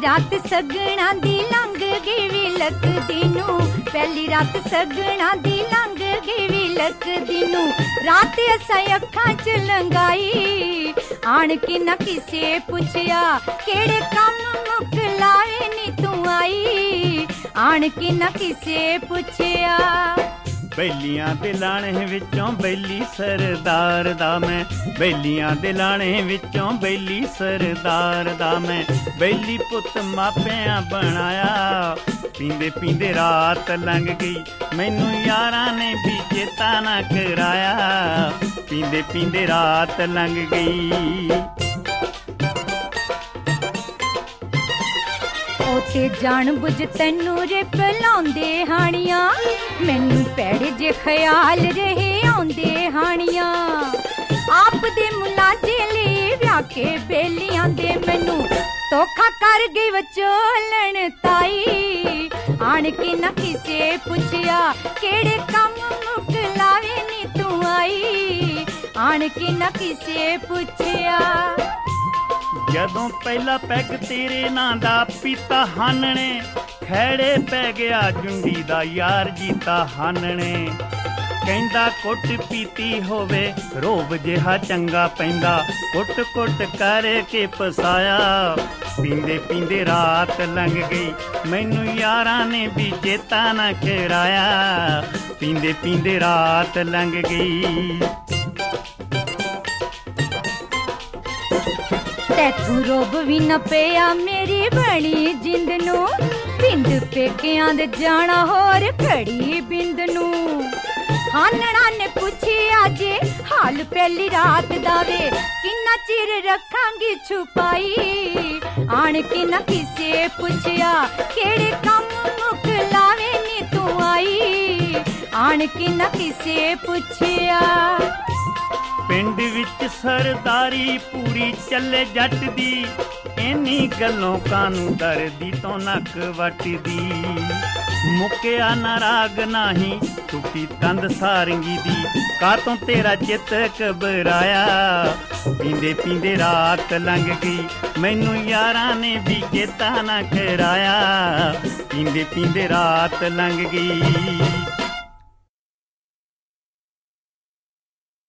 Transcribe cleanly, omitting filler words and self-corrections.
रात सगना दी लंघ गई वी लकदी नूं, पहली रात सगना दी लंघ गई वी लकदी नूं। रात असां अखां च लंघाई, आण के ना किसे पुछया केड़े कम मुकलावे नी तू आई, आण के ना किसे पुछया। बैलियां दे लाणे विचों बैली सरदार दा मैं, बैलियां दे लाणे विचों बैली सरदार दा मैं, बैली पुत मापियां बनाया। पींदे पींदे रात लंघ गई, मैनू यारां ने भी चेता ना कराया। पींदे पींदे रात लंघ गई। ओते जान बुझ तैनू रे पलाउंदे हानियां, मैनू पैड़े जे ख्याल रहे आउंदे हानियां। आप दे मुलाजे ले व्या के बेलियां दे मैनू धोखा कर गई वचोलन ताई, आण के ना किसे पुछया केड़े कम मुकलावे नी तू आई, आण के ना किसे पुछया। जदों पहला पैग तेरे नां दा पीता हानने, खैड़े पै गया जुंडी दा यार जीता हानने। कहंदा कुट पीती होवे रोब जिहा चंगा पैंदा, कुट कुट करके पसाया। पींदे पींदे रात लंघ गई, मैनू यारां ने भी चेता ना कराया। पींदे पींदे रात लंघ गई। तैथू रोब भी न पिया मेरी बनी जिंद नू, पिंड पेकियां दे जाना होर खड़ी बिंद नू। हानना ने पुछया जे हाल पहली रात दावे, किन्ना चिर रखांगी छुपाई, आण के ना किसे पुछया केड़े कम मुकलावे नी तू आई, आण के ना किसे पुछया। पिंड विच सरदारी पूरी चले जट दी, इन्नी गल्लों कानू दरदी तो नक वटदी। मुक्या ना राग नाही टुटी तंद सारंगी दी, कातों तेरा चित घबराया। पींदे पींदे रात लंघ गई, मैनू यारां ने भी चेता ना कराया। पींदे पींदे रात लंघ गई।